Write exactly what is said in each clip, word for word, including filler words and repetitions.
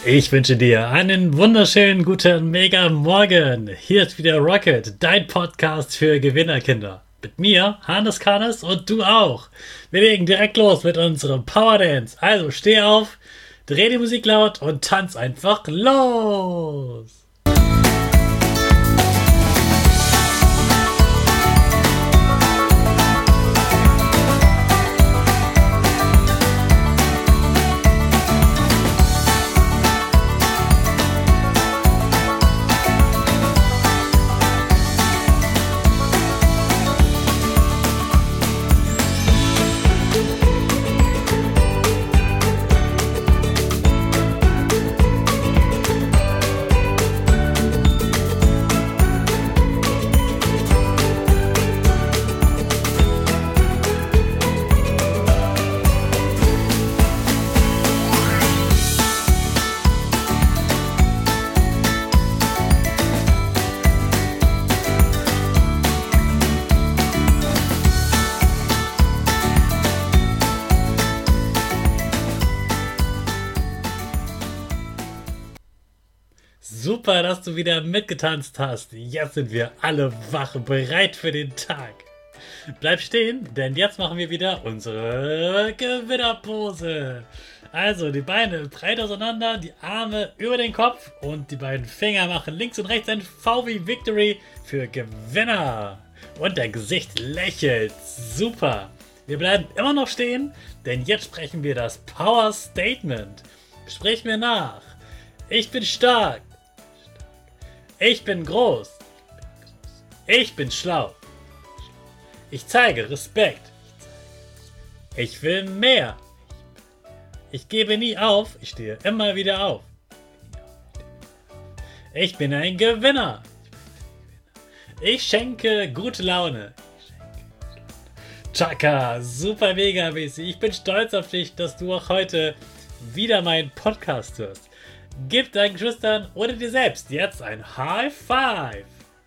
Ich wünsche dir einen wunderschönen guten Mega Morgen. Hier ist wieder Rocket, dein Podcast für Gewinnerkinder. Mit mir, Hannes Karnes, und du auch. Wir legen direkt los mit unserem Power Dance. Also steh auf, dreh die Musik laut und tanz einfach los. Super, dass du wieder mitgetanzt hast. Jetzt sind wir alle wach, bereit für den Tag. Bleib stehen, denn jetzt machen wir wieder unsere Gewinnerpose. Also die Beine breit auseinander, die Arme über den Kopf und die beiden Finger machen links und rechts ein V wie Victory für Gewinner. Und dein Gesicht lächelt. Super. Wir bleiben immer noch stehen, denn jetzt sprechen wir das Power Statement. Sprich mir nach. Ich bin stark. Ich bin groß. Ich bin schlau. Ich zeige Respekt. Ich will mehr. Ich gebe nie auf. Ich stehe immer wieder auf. Ich bin ein Gewinner. Ich schenke gute Laune. Chaka, super mega mäßig. Ich bin stolz auf dich, dass du auch heute wieder meinen Podcast hörst. Gib deinen Geschwistern oder dir selbst jetzt ein High Five.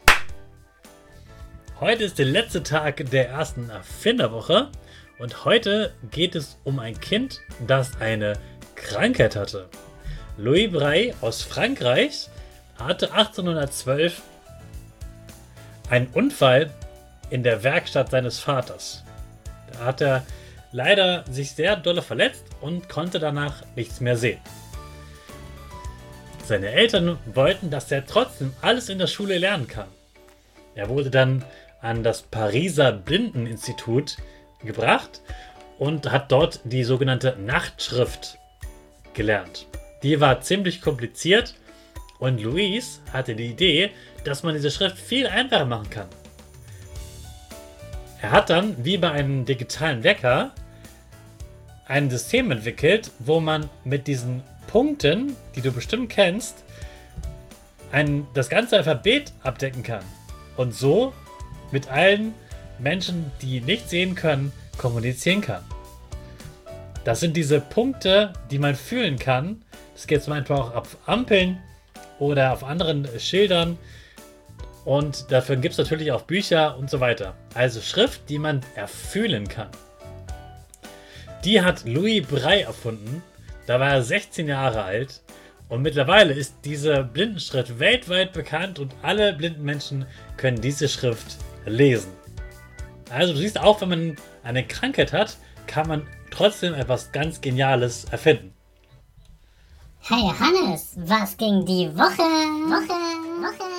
Heute ist der letzte Tag der ersten Erfinderwoche und heute geht es um ein Kind, das eine Krankheit hatte. Louis Braille aus Frankreich hatte achtzehnhundertzwölf einen Unfall in der Werkstatt seines Vaters. Da hat er leider sich sehr doll verletzt und konnte danach nichts mehr sehen. Seine Eltern wollten, dass er trotzdem alles in der Schule lernen kann. Er wurde dann an das Pariser Blindeninstitut gebracht und hat dort die sogenannte Nachtschrift gelernt. Die war ziemlich kompliziert und Louis hatte die Idee, dass man diese Schrift viel einfacher machen kann. Er hat dann, wie bei einem digitalen Wecker, ein System entwickelt, wo man mit diesen Punkten, die du bestimmt kennst, ein, das ganze Alphabet abdecken kann und so mit allen Menschen, die nicht sehen können, kommunizieren kann. Das sind diese Punkte, die man fühlen kann. Das geht zum Beispiel auch auf Ampeln oder auf anderen Schildern und dafür gibt es natürlich auch Bücher und so weiter. Also Schrift, die man erfühlen kann. Die hat Louis Braille erfunden. Da war er sechzehn Jahre alt und mittlerweile ist diese Blindenschrift weltweit bekannt und alle blinden Menschen können diese Schrift lesen. Also du siehst, auch wenn man eine Krankheit hat, kann man trotzdem etwas ganz Geniales erfinden. Hey Hannes, was ging die Woche? Woche, Woche.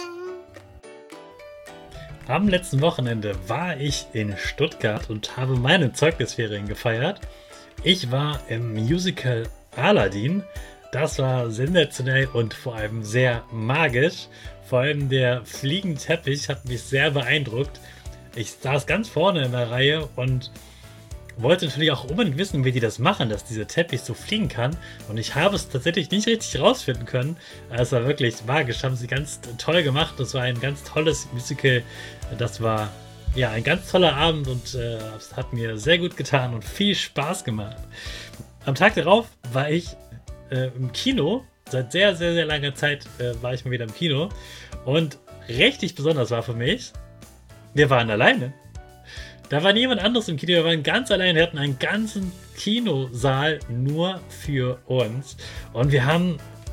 Am letzten Wochenende war ich in Stuttgart und habe meine Zeugnisferien gefeiert. Ich war im Musical Aladdin. Das war sensationell und vor allem sehr magisch. Vor allem der Fliegenteppich hat mich sehr beeindruckt. Ich saß ganz vorne in der Reihe und wollte natürlich auch unbedingt wissen, wie die das machen, dass dieser Teppich so fliegen kann. Und ich habe es tatsächlich nicht richtig rausfinden können. Es war wirklich magisch, haben sie ganz toll gemacht. Das war ein ganz tolles Musical. Das war ja ein ganz toller Abend und äh, es hat mir sehr gut getan und viel Spaß gemacht. Am Tag darauf war ich äh, im Kino. Seit sehr, sehr, sehr langer Zeit äh, war ich mal wieder im Kino. Und richtig besonders war für mich, wir waren alleine. Da war niemand anderes im Kino, wir waren ganz allein, wir hatten einen ganzen Kinosaal nur für uns und wir haben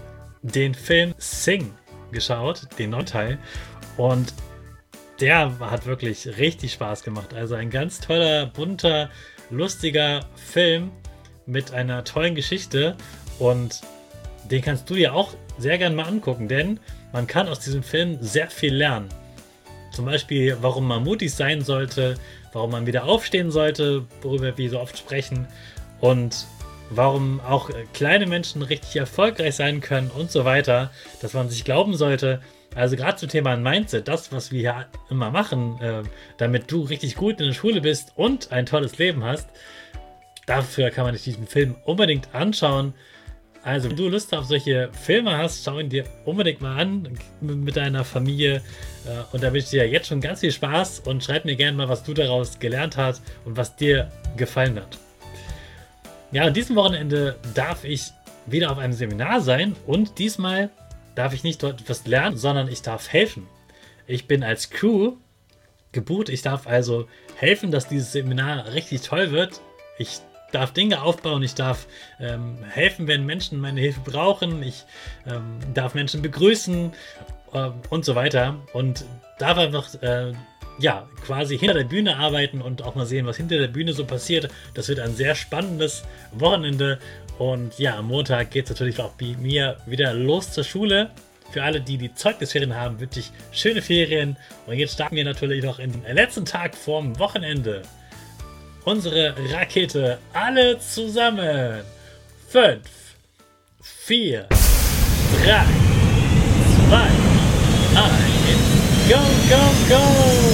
den Film Sing geschaut, den neuen Teil. Und der hat wirklich richtig Spaß gemacht. Also ein ganz toller, bunter, lustiger Film mit einer tollen Geschichte. Und den kannst du dir auch sehr gerne mal angucken, denn man kann aus diesem Film sehr viel lernen. Zum Beispiel, warum man mutig sein sollte, warum man wieder aufstehen sollte, worüber wir so oft sprechen, und warum auch kleine Menschen richtig erfolgreich sein können und so weiter, dass man sich glauben sollte. Also gerade zum Thema Mindset, das, was wir hier immer machen, äh, damit du richtig gut in der Schule bist und ein tolles Leben hast, dafür kann man sich diesen Film unbedingt anschauen. Also, wenn du Lust auf solche Filme hast, schau ihn dir unbedingt mal an mit deiner Familie. Und da wünsche ich dir jetzt schon ganz viel Spaß und schreib mir gerne mal, was du daraus gelernt hast und was dir gefallen hat. Ja, an diesem Wochenende darf ich wieder auf einem Seminar sein und diesmal darf ich nicht dort etwas lernen, sondern ich darf helfen. Ich bin als Crew gebucht. Ich darf also helfen, dass dieses Seminar richtig toll wird. Ich darf Dinge aufbauen, ich darf ähm, helfen, wenn Menschen meine Hilfe brauchen, ich ähm, darf Menschen begrüßen äh, und so weiter und darf einfach äh, ja, quasi hinter der Bühne arbeiten und auch mal sehen, was hinter der Bühne so passiert. Das wird ein sehr spannendes Wochenende und ja, am Montag geht es natürlich auch bei mir wieder los zur Schule. Für alle, die die Zeugnisferien haben, wünsche ich schöne Ferien und jetzt starten wir natürlich noch in den letzten Tag vorm Wochenende. Unsere Rakete, alle zusammen. Fünf, vier, drei, zwei, eins, go, go, go!